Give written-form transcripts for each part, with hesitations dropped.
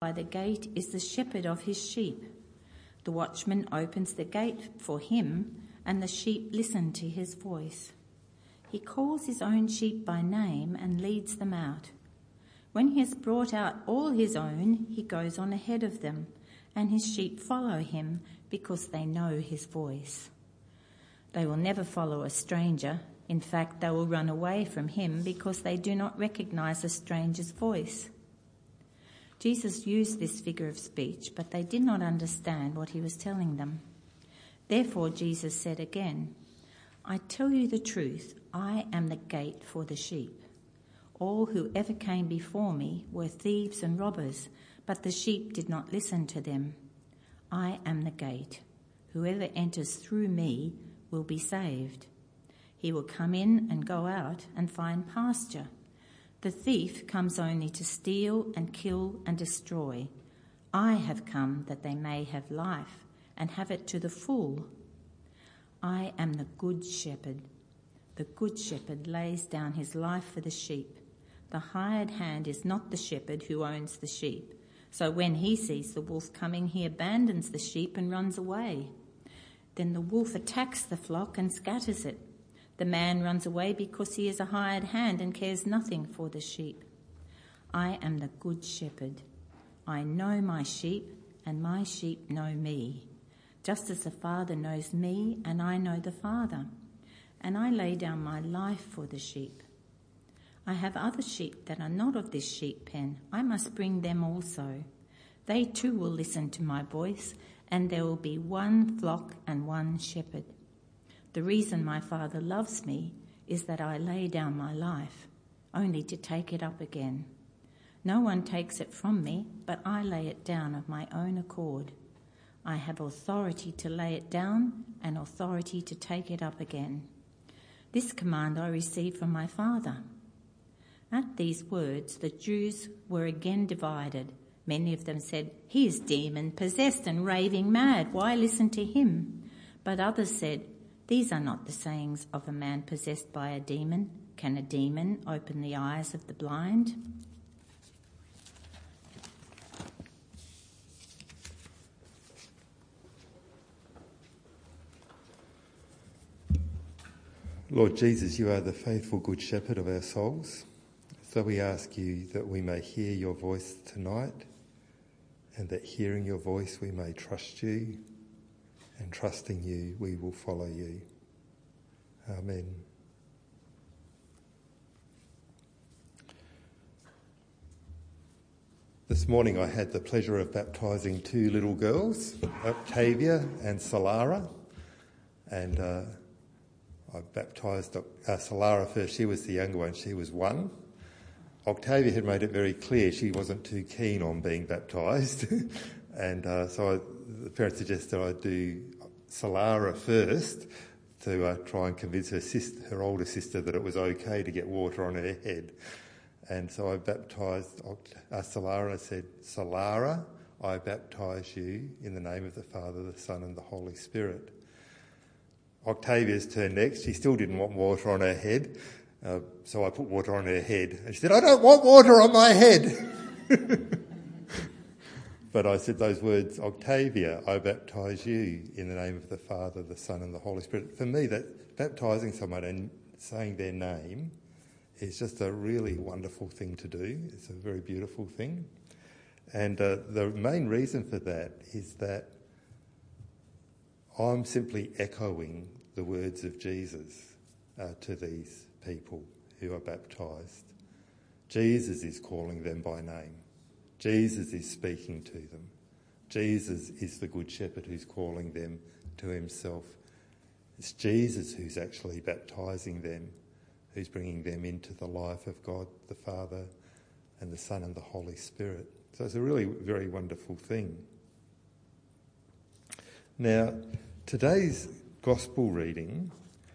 by the gate is the shepherd of his sheep. The watchman opens the gate for him, and the sheep listen to his voice. He calls his own sheep by name and leads them out. When he has brought out all his own, he goes on ahead of them, and his sheep follow him because they know his voice. They will never follow a stranger. In fact, they will run away from him because they do not recognize a stranger's voice. Jesus used this figure of speech, but they did not understand what he was telling them. Therefore, Jesus said again, I tell you the truth, I am the gate for the sheep. All who ever came before me were thieves and robbers, but the sheep did not listen to them. I am the gate. Whoever enters through me will be saved. He will come in and go out and find pasture. The thief comes only to steal and kill and destroy. I have come that they may have life and have it to the full. I am the good shepherd. The good shepherd lays down his life for the sheep. The hired hand is not the shepherd who owns the sheep. So when he sees the wolf coming, he abandons the sheep and runs away. Then the wolf attacks the flock and scatters it. The man runs away because he is a hired hand and cares nothing for the sheep. I am the good shepherd. I know my sheep, and my sheep know me, just as the Father knows me, and I know the Father. And I lay down my life for the sheep. I have other sheep that are not of this sheep pen. I must bring them also. They too will listen to my voice, and there will be one flock and one shepherd. The reason my Father loves me is that I lay down my life, only to take it up again. No one takes it from me, but I lay it down of my own accord. I have authority to lay it down and authority to take it up again. This command I received from my Father. At these words, the Jews were again divided. Many of them said, He is demon-possessed and raving mad. Why listen to him? But others said, These are not the sayings of a man possessed by a demon. Can a demon open the eyes of the blind? Lord Jesus, you are the faithful good shepherd of our souls. So we ask you that we may hear your voice tonight, and that hearing your voice we may trust you, and trusting you we will follow you. Amen. This morning I had the pleasure of baptising two little girls, Octavia and Solara, and I baptised Solara first. She was the younger one, she was 1. Octavia had made it very clear she wasn't too keen on being baptised, and so the parents suggested I do Solara first to try and convince her older sister that it was okay to get water on her head. And so I baptised Solara. I said, Solara, I baptise you in the name of the Father, the Son and the Holy Spirit. Octavia's turn next. She still didn't want water on her head. So I put water on her head. And she said, I don't want water on my head. But I said those words, Octavia, I baptise you in the name of the Father, the Son and the Holy Spirit. For me, that baptising someone and saying their name is just a really wonderful thing to do. It's a very beautiful thing. And the main reason for that is that I'm simply echoing the words of Jesus to these people who are baptised. Jesus is calling them by name. Jesus is speaking to them. Jesus is the Good Shepherd who's calling them to himself. It's Jesus who's actually baptising them, who's bringing them into the life of God the Father and the Son and the Holy Spirit. So it's a really very wonderful thing. Now, today's Gospel reading,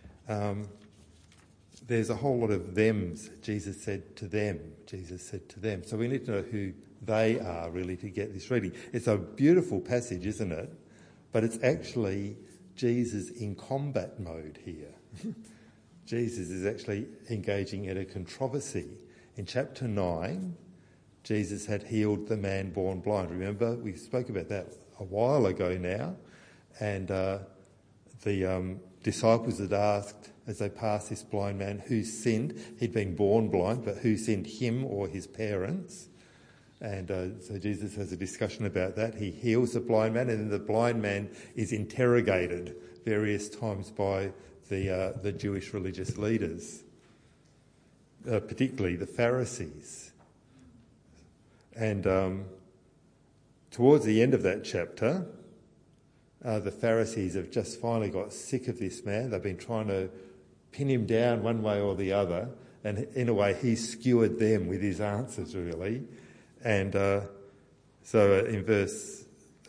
there's a whole lot of thems. Jesus said to them. Jesus said to them. So we need to know who they are really to get this reading. It's a beautiful passage, isn't it? But it's actually Jesus in combat mode here. Jesus is actually engaging in a controversy. In chapter 9, Jesus had healed the man born blind. Remember, we spoke about that a while ago now. And the disciples had asked, as they passed this blind man, who sinned? He'd been born blind, but who sinned, him or his parents? And so Jesus has a discussion about that. He heals the blind man, and then the blind man is interrogated various times by the Jewish religious leaders, particularly the Pharisees. And towards the end of that chapter, the Pharisees have just finally got sick of this man. They've been trying to pin him down one way or the other, and in a way he's skewered them with his answers, really. And so in verse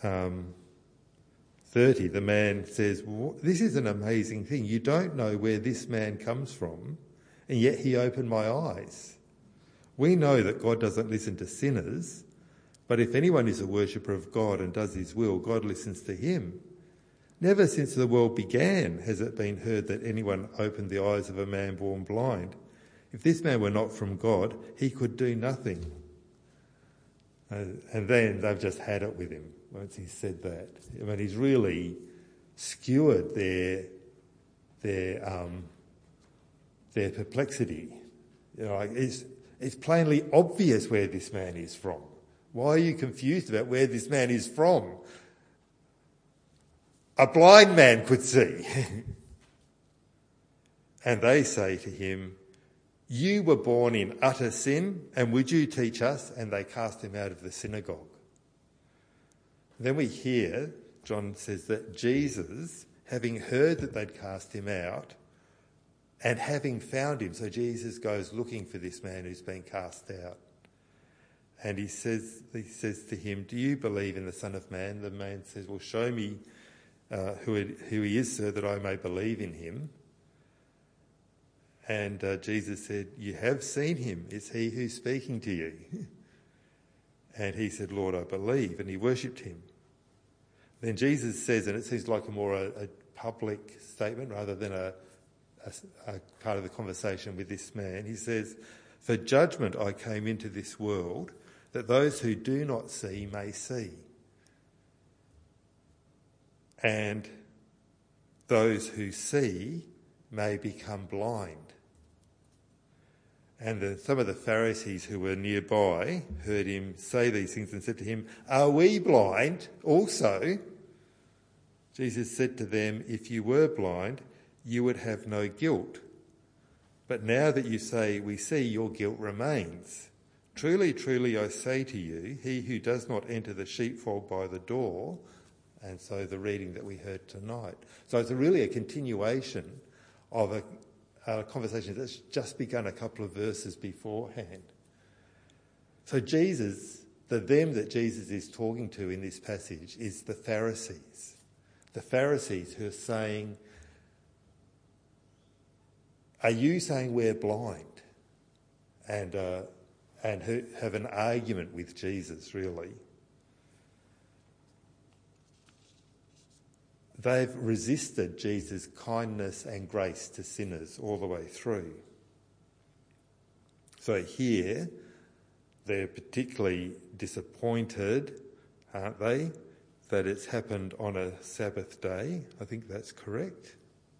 30, the man says, "This is an amazing thing. You don't know where this man comes from, and yet he opened my eyes. We know that God doesn't listen to sinners, but if anyone is a worshipper of God and does his will, God listens to him. Never since the world began has it been heard that anyone opened the eyes of a man born blind. If this man were not from God, he could do nothing." And then they've just had it with him once he said that. I mean, he's really skewered their perplexity. You know, like it's plainly obvious where this man is from. Why are you confused about where this man is from? A blind man could see. And they say to him, "You were born in utter sin, and would you teach us?" And they cast him out of the synagogue. Then we hear, John says, that Jesus, having heard that they'd cast him out, and having found him, so Jesus goes looking for this man who's been cast out. And he says to him, "Do you believe in the Son of Man?" The man says, "Well, show me who he is, sir, that I may believe in him." And Jesus said, "You have seen him. It's he who's speaking to you." And he said, "Lord, I believe." And he worshipped him. Then Jesus says, and it seems like a public statement rather than a part of the conversation with this man. He says, "For judgment I came into this world, that those who do not see may see, and those who see may become blind." And some of the Pharisees who were nearby heard him say these things and said to him, "Are we blind also?" Jesus said to them, "If you were blind, you would have no guilt. But now that you say, 'We see,' your guilt remains. Truly, truly, I say to you, he who does not enter the sheepfold by the door," and so the reading that we heard tonight. So it's really a continuation of a conversation that's just begun a couple of verses beforehand. So Jesus, the them that Jesus is talking to in this passage is the Pharisees. The Pharisees who are saying, "Are you saying we're blind?" And who have an argument with Jesus, really. They've resisted Jesus' kindness and grace to sinners all the way through. So here, they're particularly disappointed, aren't they, that it's happened on a Sabbath day. I think that's correct.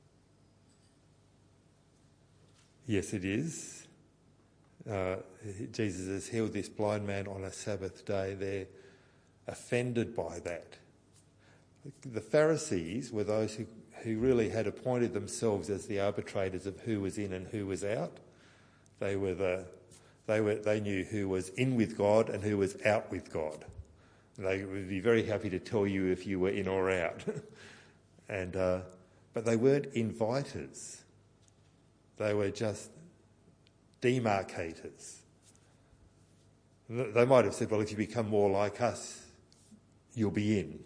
Yes, it is. Jesus has healed this blind man on a Sabbath day. They're offended by that. The Pharisees were those who really had appointed themselves as the arbitrators of who was in and who was out. They knew who was in with God and who was out with God. They would be very happy to tell you if you were in or out. But they weren't inviters. They were just demarcators. They might have said, "Well, if you become more like us, you'll be in."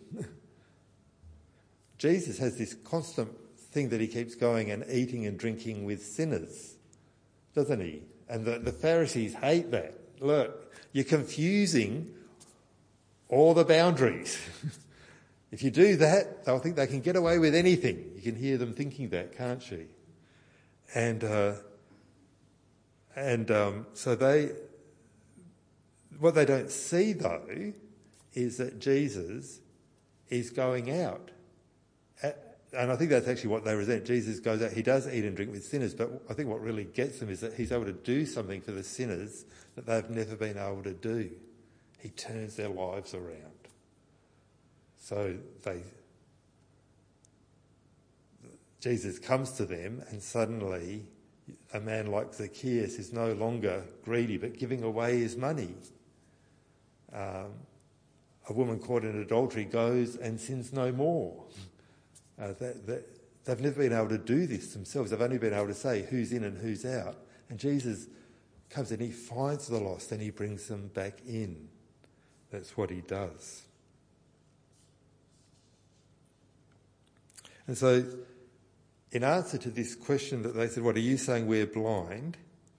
Jesus has this constant thing that he keeps going and eating and drinking with sinners, doesn't he? And the Pharisees hate that. Look, you're confusing all the boundaries. If you do that, they'll think they can get away with anything. You can hear them thinking that, can't you? And so What they don't see, though, is that Jesus is going out. And I think that's actually what they resent. Jesus goes out, he does eat and drink with sinners, but I think what really gets them is that he's able to do something for the sinners that they've never been able to do. He turns their lives around. So Jesus comes to them, and suddenly a man like Zacchaeus is no longer greedy but giving away his money. A woman caught in adultery goes and sins no more. They've never been able to do this themselves. They've only been able to say who's in and who's out. And Jesus comes and he finds the lost and he brings them back in. That's what he does. And so, in answer to this question that they said, what are you saying, we're blind?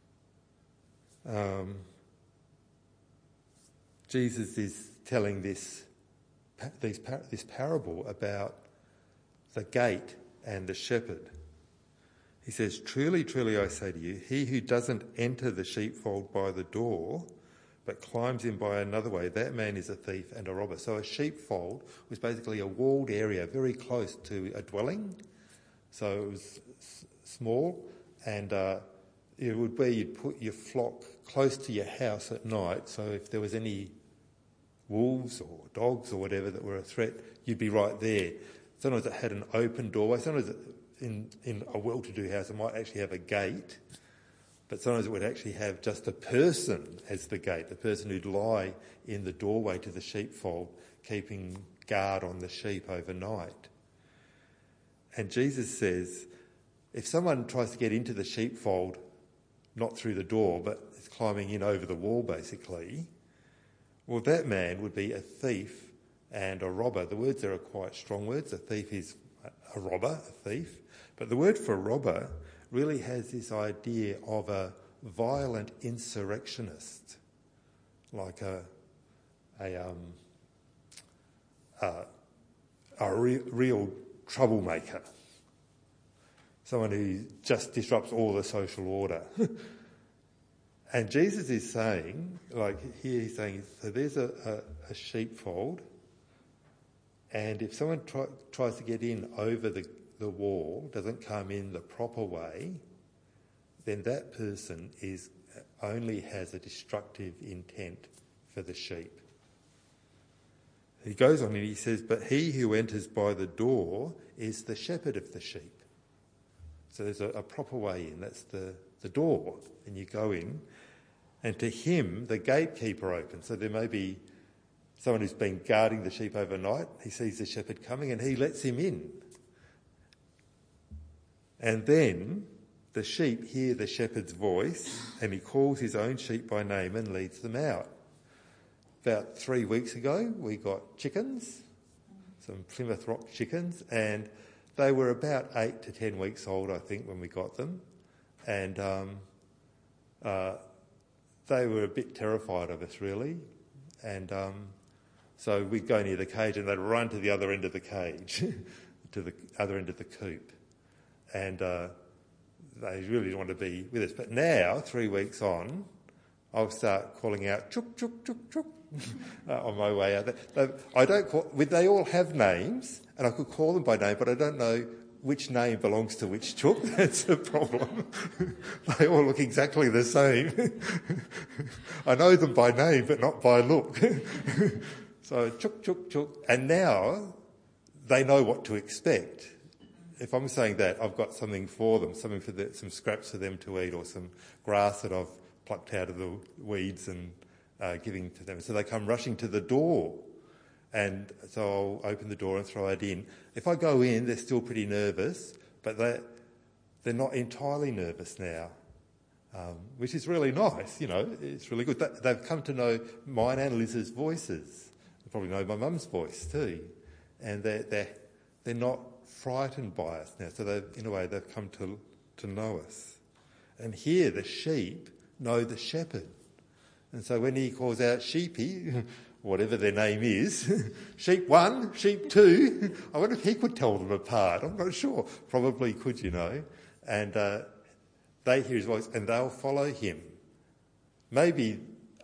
Jesus is telling this parable about the gate and the shepherd. He says, truly, truly, I say to you, he who doesn't enter the sheepfold by the door, but climbs in by another way, that man is a thief and a robber. So a sheepfold was basically a walled area very close to a dwelling. So it was small, and it would be you'd put your flock close to your house at night, so if there was any wolves or dogs or whatever that were a threat, you'd be right there. Sometimes it had an open doorway. Sometimes in a well-to-do house it might actually have a gate, but sometimes it would actually have just a person as the gate, the person who'd lie in the doorway to the sheepfold, keeping guard on the sheep overnight. And Jesus says, if someone tries to get into the sheepfold, not through the door, but is climbing in over the wall basically, well, that man would be a thief and a robber. The words there are quite strong words. A thief is a robber, a thief. But the word for robber really has this idea of a violent insurrectionist, like a real troublemaker, someone who just disrupts all the social order. And Jesus is saying, like here he's saying, so there's a sheepfold, and if someone tries to get in over the wall, doesn't come in the proper way, then that person only has a destructive intent for the sheep. He goes on and he says, but he who enters by the door is the shepherd of the sheep. So there's a proper way in, that's the door, and you go in, and to him the gatekeeper opens. So there may be someone who's been guarding the sheep overnight, he sees the shepherd coming and he lets him in. And then the sheep hear the shepherd's voice and he calls his own sheep by name and leads them out. About 3 weeks ago we got chickens, some Plymouth Rock chickens, and they were about 8 to 10 weeks old, I think, when we got them. And they were a bit terrified of us, really. And so we'd go near the cage and they'd run to the other end of the cage, to the other end of the coop. And they really didn't want to be with us. But now, 3 weeks on, I'll start calling out, chook, chook, chook, chook, on my way out there. They all have names, and I could call them by name, but I don't know which name belongs to which chook. That's the problem. They all look exactly the same. I know them by name, but not by look. So chook, chook, chook. And now they know what to expect. If I'm saying that, I've got something for them, some scraps for them to eat, or some grass that I've plucked out of the weeds and giving to them. So they come rushing to the door. And so I'll open the door and throw it in. If I go in, they're still pretty nervous, but they're not entirely nervous now, which is really nice, it's really good. They've come to know mine and Liz's voices. They probably know my mum's voice too. And they're not frightened by us now. So they've come to know us. And here the sheep know the shepherd. And so when he calls out sheepy, whatever their name is, sheep 1, sheep 2, I wonder if he could tell them apart. I'm not sure. Probably could, And they hear his voice and they'll follow him. Maybe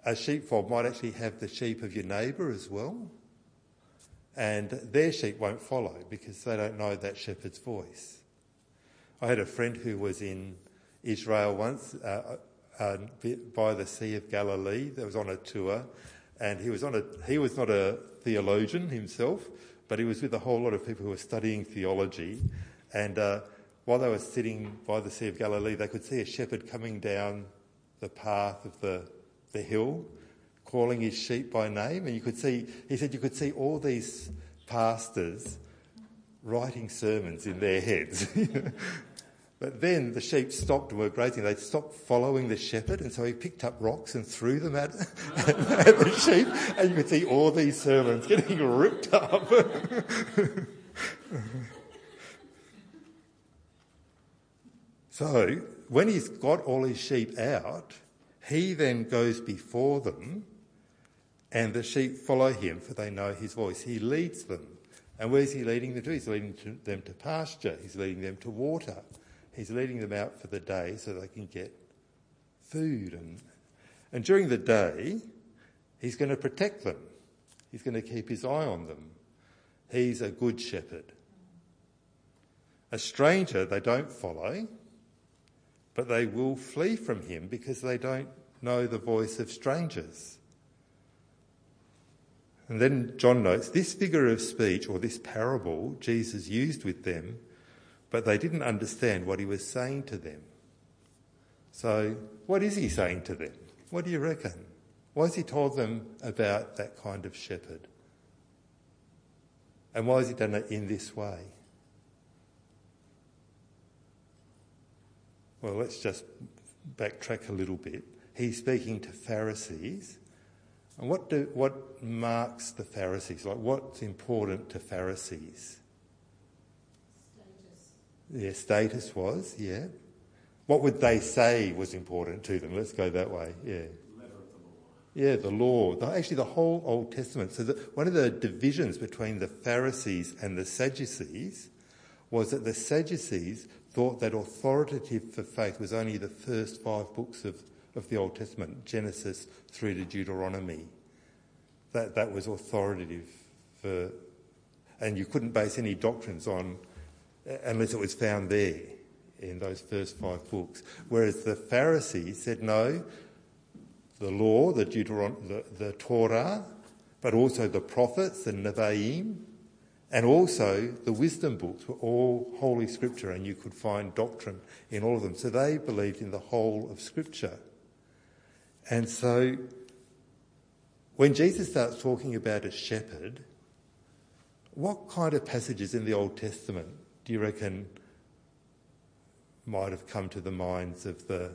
a sheepfold might actually have the sheep of your neighbour as well, and their sheep won't follow because they don't know that shepherd's voice. I had a friend who was in Israel once by the Sea of Galilee that was on a tour, and he was not a theologian himself, but he was with a whole lot of people who were studying theology, and while they were sitting by the Sea of Galilee, they could see a shepherd coming down the path of the hill, calling his sheep by name, and he said you could see all these pastors writing sermons in their heads. But then the sheep stopped and were grazing. They stopped following the shepherd, and so he picked up rocks and threw them at the sheep, and you could see all these sermons getting ripped up. So when he's got all his sheep out, he then goes before them, and the sheep follow him, for they know his voice. He leads them. And where's he leading them to? He's leading them to pasture. He's leading them to water. He's leading them out for the day so they can get food. And during the day, he's going to protect them. He's going to keep his eye on them. He's a good shepherd. A stranger they don't follow, but they will flee from him because they don't know the voice of strangers. And then John notes, this figure of speech, or this parable, Jesus used with them, but they didn't understand what he was saying to them. So what is he saying to them? What do you reckon? Why has he told them about that kind of shepherd? And why has he done it in this way? Well, let's just backtrack a little bit. He's speaking to Pharisees. And what marks the Pharisees? Like, what's important to Pharisees? Yeah, status was, yeah. What would they say was important to them? Let's go that way, yeah. Yeah, the law. Actually, the whole Old Testament. So one of the divisions between the Pharisees and the Sadducees was that the Sadducees thought that authoritative for faith was only the first 5 books of the Old Testament, Genesis through to Deuteronomy. That was authoritative for, and you couldn't base any doctrines on unless it was found there in those first 5 books. Whereas the Pharisees said no, the law, the Torah, but also the prophets, the Nevi'im, and also the wisdom books were all Holy Scripture, and you could find doctrine in all of them. So they believed in the whole of Scripture. And so when Jesus starts talking about a shepherd, what kind of passages in the Old Testament do you reckon might have come to the minds of the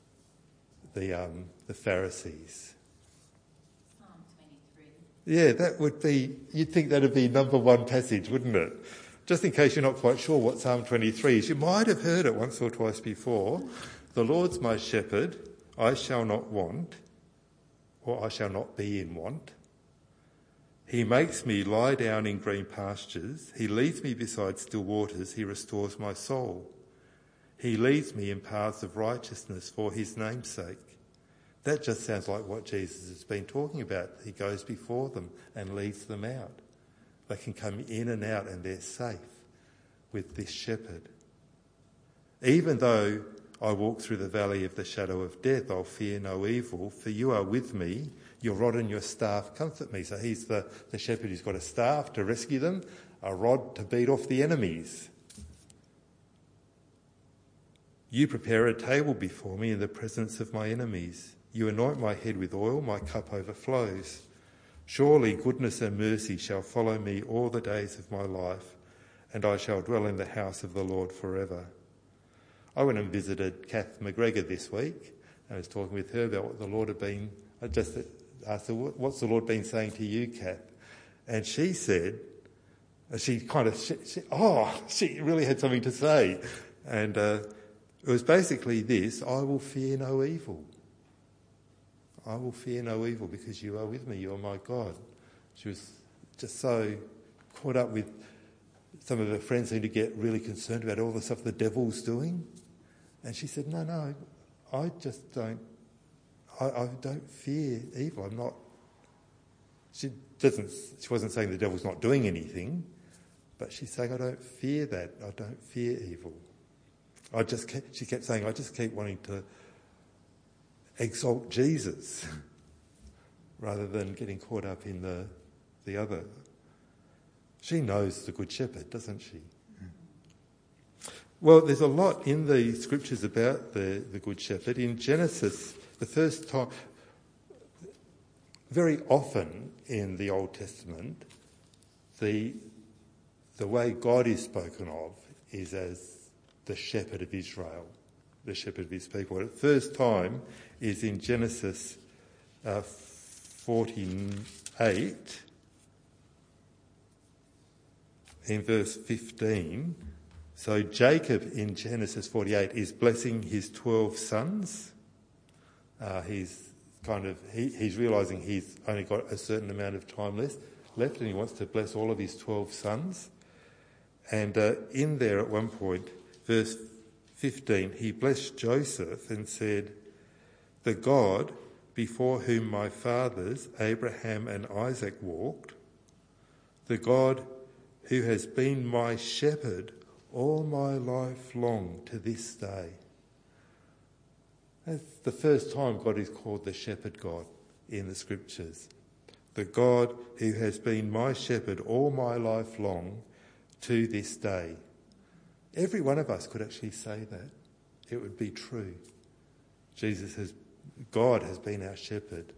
Pharisees? Psalm 23. Yeah, that would be, you'd think that would be number 1 passage, wouldn't it? Just in case you're not quite sure what Psalm 23 is, you might have heard it once or twice before. The Lord's my shepherd, I shall not want, or I shall not be in want. He makes me lie down in green pastures. He leads me beside still waters. He restores my soul. He leads me in paths of righteousness for his name's sake. That just sounds like what Jesus has been talking about. He goes before them and leads them out. They can come in and out and they're safe with this shepherd. Even though I walk through the valley of the shadow of death, I'll fear no evil, for you are with me. Your rod and your staff comfort me. So he's the shepherd who's got a staff to rescue them, a rod to beat off the enemies. You prepare a table before me in the presence of my enemies. You anoint my head with oil, my cup overflows. Surely goodness and mercy shall follow me all the days of my life, and I shall dwell in the house of the Lord forever. I went and visited Kath McGregor this week. I was talking with her about what the Lord had been. I just asked her, what's the Lord been saying to you, Kath? And she said, she really had something to say. And it was basically this: I will fear no evil. I will fear no evil because you are with me, you are my God. She was just so caught up with some of her friends seemed to get really concerned about all the stuff the devil's doing. And she said, no, I just don't. I don't fear evil. I'm not. She wasn't saying the devil's not doing anything, but she's saying, I don't fear that. I don't fear evil. She kept saying, I just keep wanting to exalt Jesus rather than getting caught up in the other. She knows the Good Shepherd, doesn't she? Well, there's a lot in the scriptures about the Good Shepherd. In Genesis, the first time, very often in the Old Testament, the way God is spoken of is as the shepherd of Israel, the shepherd of his people. The first time is in Genesis 48, in verse 15. So Jacob in Genesis 48 is blessing his 12 sons. He's realising he's only got a certain amount of time left and he wants to bless all of his 12 sons. And in there at one point, verse 15, he blessed Joseph and said, "The God before whom my fathers Abraham and Isaac walked, the God who has been my shepherd all my life long to this day." That's the first time God is called the shepherd God in the scriptures. The God who has been my shepherd all my life long to this day. Every one of us could actually say that. It would be true. God has been our shepherd.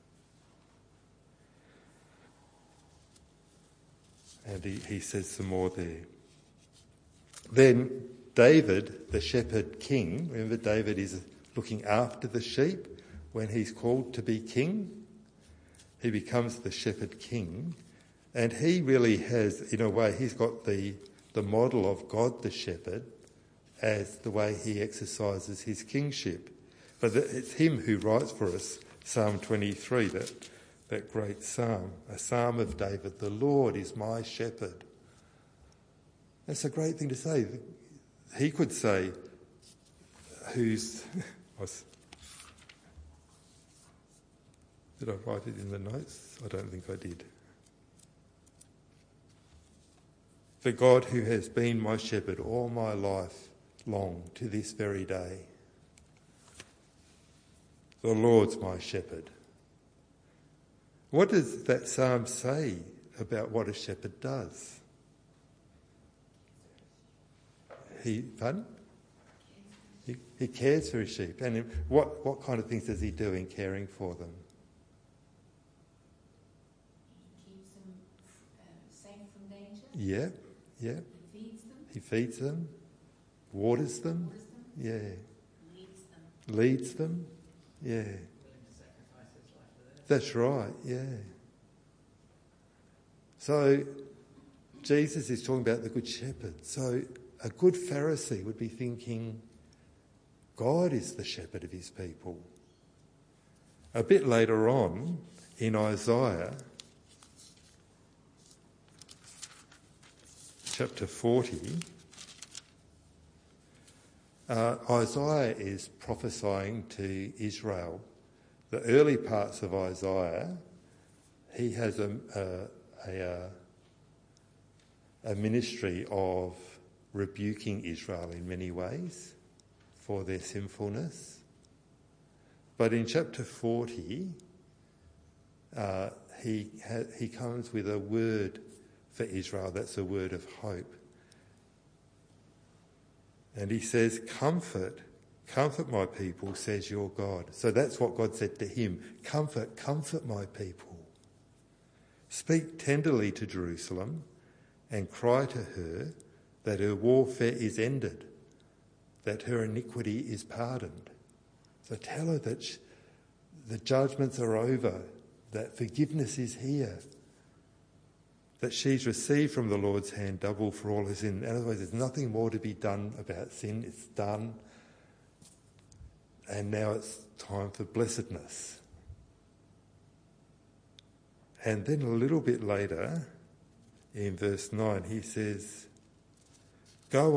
And he says some more there. Then David, the shepherd king, remember David is looking after the sheep when he's called to be king. He becomes the shepherd king. And he really has, in a way, he's got the model of God the shepherd as the way he exercises his kingship. But it's him who writes for us Psalm 23, that great psalm, a psalm of David. The Lord is my shepherd. That's a great thing to say. He could say, did I write it in the notes? I don't think I did. The God who has been my shepherd all my life long to this very day. The Lord's my shepherd. What does that psalm say about what a shepherd does? He cares for his sheep. And what kind of things does he do in caring for them? He keeps them safe from danger. Yeah. He feeds them, waters them. Yeah. Leads them. Yeah. Willing to sacrifice his life for them. That's right, yeah. So Jesus is talking about the Good Shepherd. So a good Pharisee would be thinking, God is the shepherd of his people. A bit later on in Isaiah, chapter 40, Isaiah is prophesying to Israel. The early parts of Isaiah, he has a ministry of rebuking Israel in many ways for their sinfulness. But in chapter 40, he comes with a word for Israel. That's a word of hope. And he says, comfort my people, says your God. So that's what God said to him. Comfort my people. Speak tenderly to Jerusalem and cry to her that her warfare is ended, that her iniquity is pardoned. So tell her that the judgments are over, that forgiveness is here, that she's received from the Lord's hand double for all her sin. In other words, there's nothing more to be done about sin. It's done. And now it's time for blessedness. And then a little bit later, in verse 9, he says, Go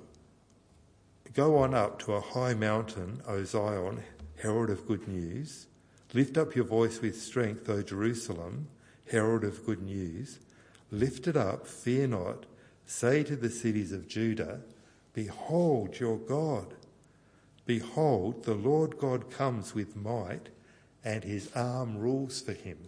on up to a high mountain, O Zion, herald of good news. Lift up your voice with strength, O Jerusalem, herald of good news. Lift it up, fear not. Say to the cities of Judah, behold your God. Behold, the Lord God comes with might, and his arm rules for him.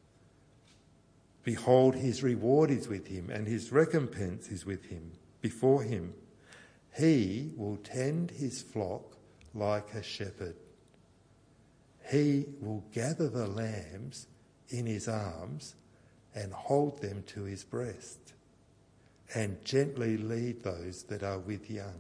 Behold, his reward is with him, and his recompense is with him, before him. He will tend his flock like a shepherd. He will gather the lambs in his arms and hold them to his breast, and gently lead those that are with young.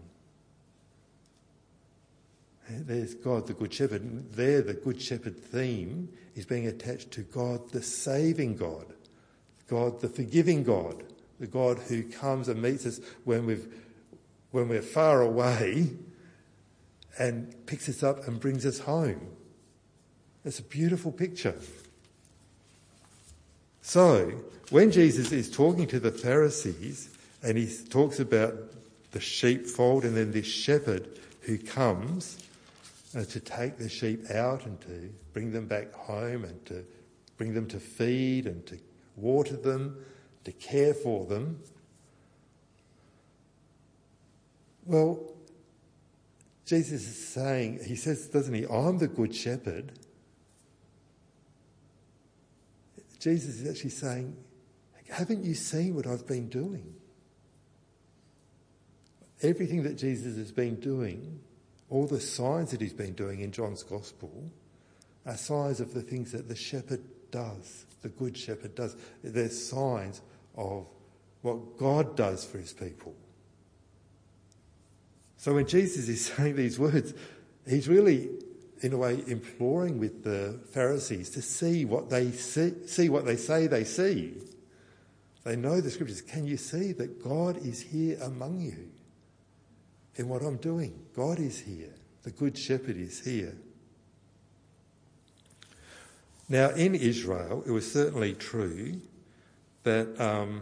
There's God, the Good Shepherd. And there, the Good Shepherd theme is being attached to God, the saving God, God, the forgiving God, the God who comes and meets us when we're far away and picks us up and brings us home. It's a beautiful picture. So, when Jesus is talking to the Pharisees and he talks about the sheepfold and then this shepherd who comes to take the sheep out and to bring them back home and to bring them to feed and to water them, to care for them. Well, Jesus is saying, he says, doesn't he, I'm the good shepherd. Jesus is actually saying, haven't you seen what I've been doing? Everything that Jesus has been doing, all the signs that he's been doing in John's Gospel, are signs of the things that the shepherd does, the good shepherd does. They're signs of what God does for his people. So when Jesus is saying these words, he's really, in a way, imploring with the Pharisees to see what they see what they say they see. They know the scriptures. Can you see that God is here among you in what I'm doing? God is here. The Good Shepherd is here. Now, in Israel, it was certainly true that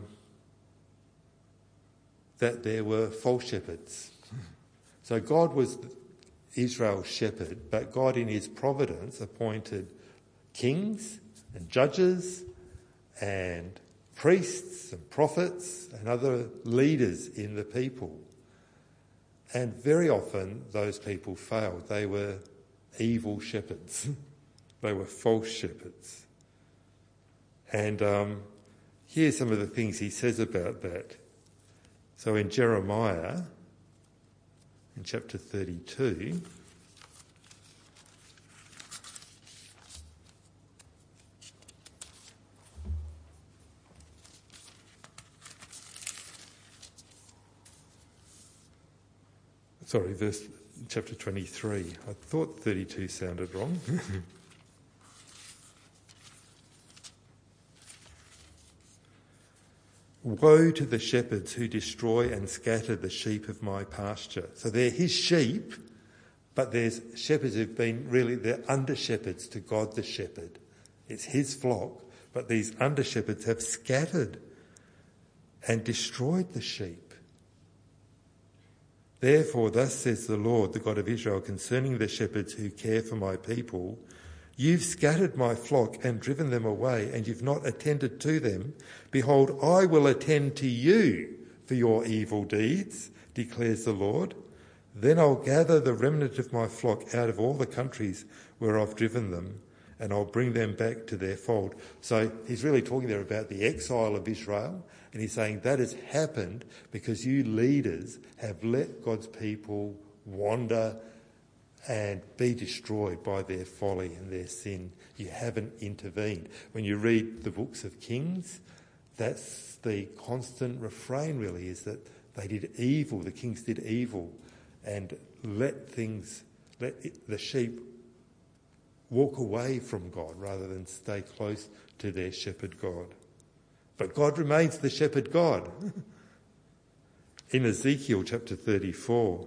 that there were false shepherds. So God was Israel's shepherd, but God in his providence appointed kings and judges and priests and prophets and other leaders in the people. And very often those people failed. They were evil shepherds. They were false shepherds. And here's some of the things he says about that. So in Jeremiah, in chapter 32, chapter 23. I thought 32 sounded wrong. Woe to the shepherds who destroy and scatter the sheep of my pasture. So they're his sheep, but there's shepherds who've been they're under shepherds to God the shepherd. It's his flock, but these under shepherds have scattered and destroyed the sheep. Therefore, thus says the Lord, the God of Israel, concerning the shepherds who care for my people, you've scattered my flock and driven them away, and you've not attended to them. Behold, I will attend to you for your evil deeds, declares the Lord. Then I'll gather the remnant of my flock out of all the countries where I've driven them, and I'll bring them back to their fold. So he's really talking there about the exile of Israel, and he's saying that has happened because you leaders have let God's people wander and be destroyed by their folly and their sin. You haven't intervened. When you read the books of Kings, that's the constant refrain really, is that they did evil, the kings did evil, and let the sheep walk away from God rather than stay close to their shepherd God. But God remains the shepherd God. In Ezekiel chapter 34,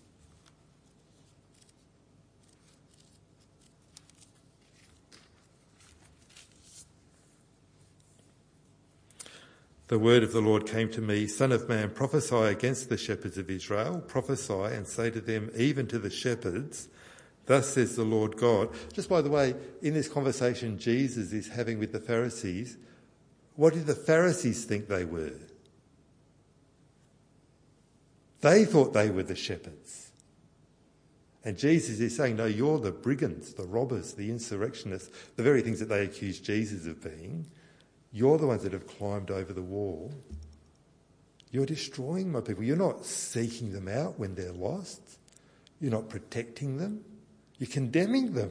the word of the Lord came to me, Son of man, prophesy against the shepherds of Israel, prophesy and say to them, even to the shepherds, Thus says the Lord God. Just by the way, in this conversation Jesus is having with the Pharisees, what did the Pharisees think they were? They thought they were the shepherds. And Jesus is saying, no, you're the brigands, the robbers, the insurrectionists, the very things that they accused Jesus of being. You're the ones that have climbed over the wall. You're destroying my people. You're not seeking them out when they're lost. You're not protecting them. You're condemning them.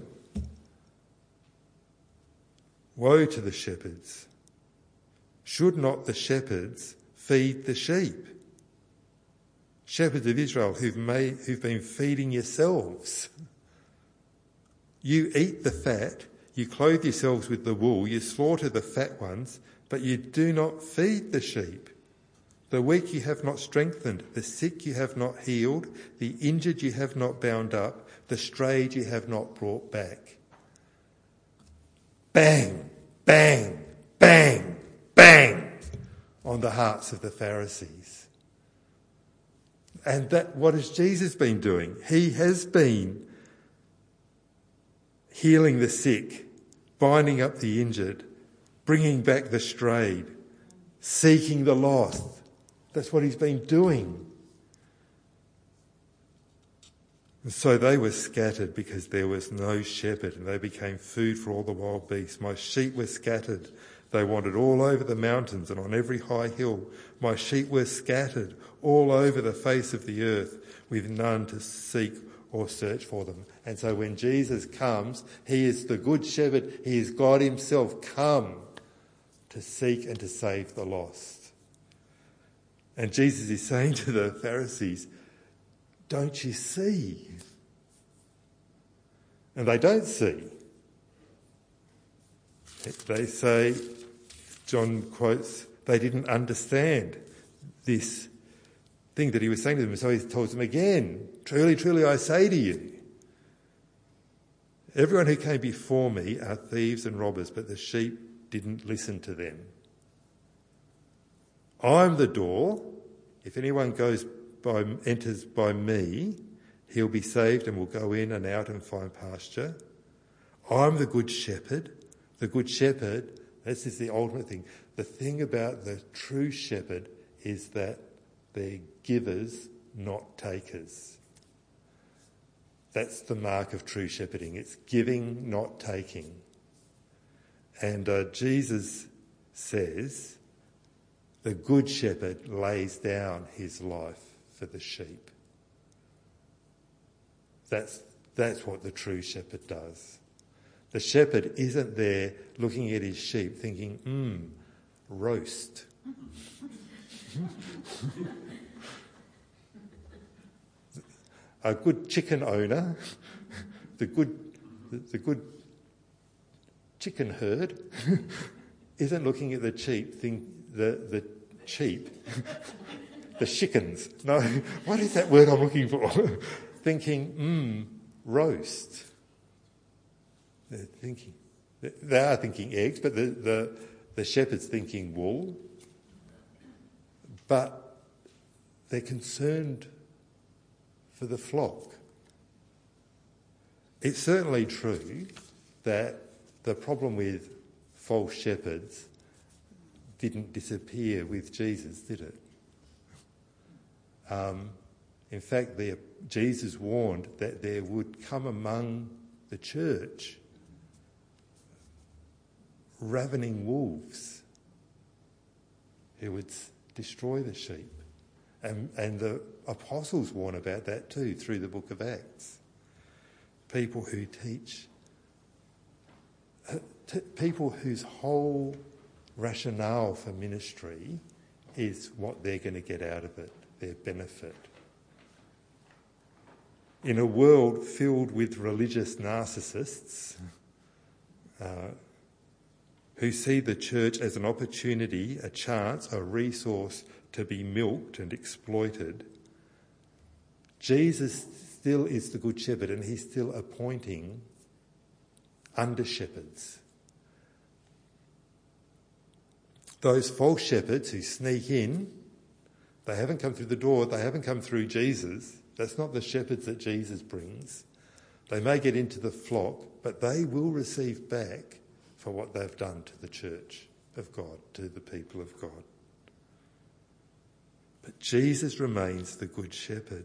Woe to the shepherds. Should not the shepherds feed the sheep? Shepherds of Israel who've been feeding yourselves. You eat the fat, you clothe yourselves with the wool, you slaughter the fat ones, but you do not feed the sheep. The weak you have not strengthened, the sick you have not healed, the injured you have not bound up, the strayed you have not brought back. Bang, bang, bang, bang on the hearts of the Pharisees. And what has Jesus been doing? He has been healing the sick, binding up the injured, bringing back the strayed, seeking the lost. That's what he's been doing. And so they were scattered because there was no shepherd, and they became food for all the wild beasts. My sheep were scattered. They wandered all over the mountains and on every high hill. My sheep were scattered all over the face of the earth, with none to seek or search for them. And so when Jesus comes, he is the good shepherd. He is God himself come to seek and to save the lost. And Jesus is saying to the Pharisees, don't you see? And they don't see. They say, John quotes, they didn't understand this thing that he was saying to them. So he tells them again, truly, truly, I say to you, everyone who came before me are thieves and robbers, but the sheep didn't listen to them. I'm the door. If anyone enters by me, he'll be saved and will go in and out and find pasture. I'm the good shepherd. The good shepherd, this is the ultimate thing. The thing about the true shepherd is that they're givers, not takers. That's the mark of true shepherding. It's giving, not taking. And Jesus says, the good shepherd lays down his life for the sheep. That's what the true shepherd does. The shepherd isn't there looking at his sheep thinking, roast. A good chicken owner, the good chicken herd, isn't looking at the sheep, the chickens. No, what is that word I'm looking for? Thinking, roast. They are thinking eggs, but the shepherd's thinking wool. But they're concerned for the flock. It's certainly true that the problem with false shepherds didn't disappear with Jesus, did it? In fact, Jesus warned that there would come among the church ravening wolves who would destroy the sheep. And the apostles warn about that too through the book of Acts. People who teach, people whose whole rationale for ministry is what they're going to get out of it, their benefit. In a world filled with religious narcissists who see the church as an opportunity, a chance, a resource to be milked and exploited, Jesus still is the good shepherd, and he's still appointing under-shepherds. Those false shepherds who sneak in, they haven't come through the door, they haven't come through Jesus. That's not the shepherds that Jesus brings. They may get into the flock, but they will receive back for what they've done to the church of God, to the people of God. But Jesus remains the Good Shepherd.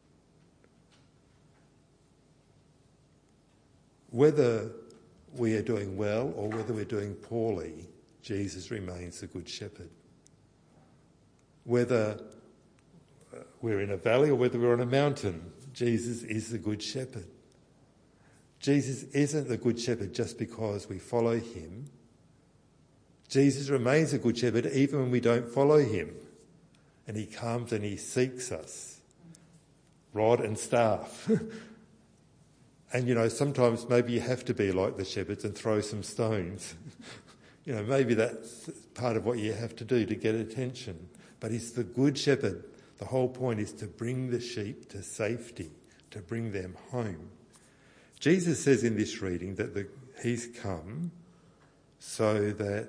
Whether we are doing well or whether we're doing poorly, Jesus remains the Good Shepherd. Whether we're in a valley or whether we're on a mountain, Jesus is the Good Shepherd. Jesus isn't the Good Shepherd just because we follow him. Jesus remains a Good Shepherd even when we don't follow him. And he comes and he seeks us, rod and staff. And, sometimes maybe you have to be like the shepherds and throw some stones. Maybe that's part of what you have to do to get attention. But he's the Good Shepherd. The whole point is to bring the sheep to safety, to bring them home. Jesus says in this reading that he's come so that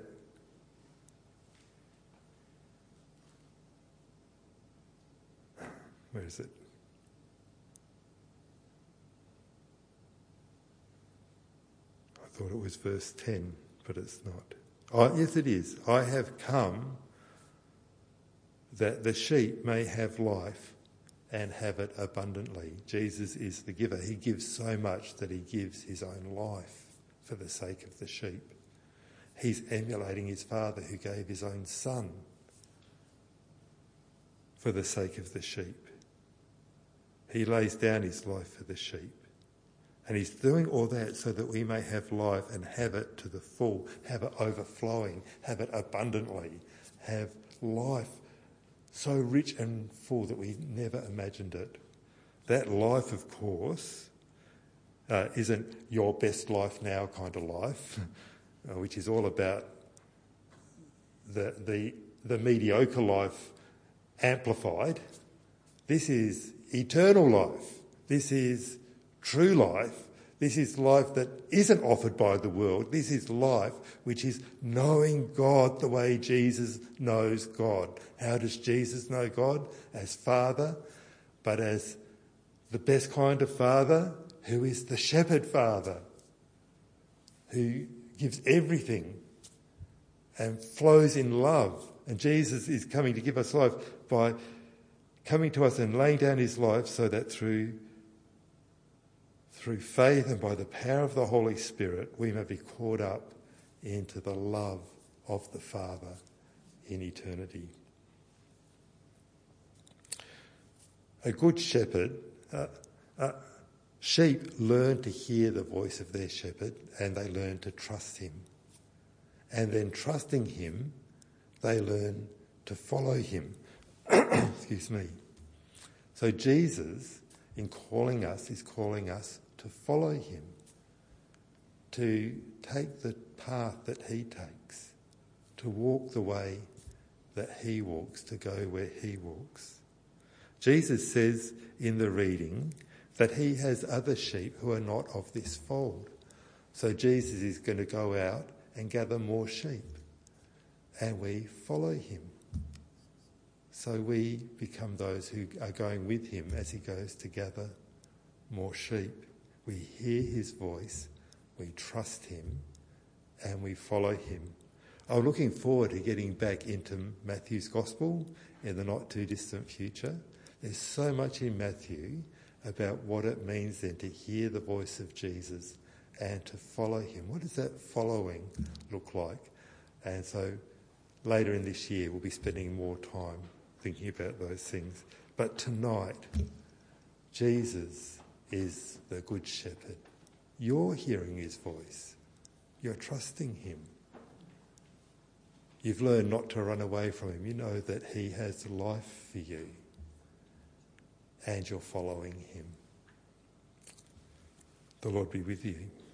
where is it? I thought it was verse 10, but it's not. Oh, yes, it is. I have come that the sheep may have life and have it abundantly. Jesus is the giver. He gives so much that he gives his own life for the sake of the sheep. He's emulating his Father who gave his own Son for the sake of the sheep. He lays down his life for the sheep. And he's doing all that so that we may have life and have it to the full, have it overflowing, have it abundantly, have life so rich and full that we never imagined it. That life, of course, isn't your best life now kind of life, which is all about the mediocre life amplified. This is eternal life. This is true life. This is life that isn't offered by the world. This is life which is knowing God the way Jesus knows God. How does Jesus know God? As Father, but as the best kind of Father, who is the Shepherd Father, who gives everything and flows in love. And Jesus is coming to give us life by coming to us and laying down his life so that through faith and by the power of the Holy Spirit, we may be caught up into the love of the Father in eternity. A good shepherd, sheep learn to hear the voice of their shepherd and they learn to trust him. And then trusting him, they learn to follow him. Excuse me. So Jesus, in calling us, is calling us to follow him, to take the path that he takes, to walk the way that he walks, to go where he walks. Jesus says in the reading that he has other sheep who are not of this fold. So Jesus is going to go out and gather more sheep, and we follow him. So we become those who are going with him as he goes to gather more sheep. We hear his voice, we trust him, and we follow him. I'm looking forward to getting back into Matthew's Gospel in the not too distant future. There's so much in Matthew about what it means then to hear the voice of Jesus and to follow him. What does that following look like? And so later in this year we'll be spending more time thinking about those things. But tonight, Jesus is the Good Shepherd. You're hearing his voice. You're trusting him. You've learned not to run away from him. You know that he has life for you. And you're following him. The Lord be with you.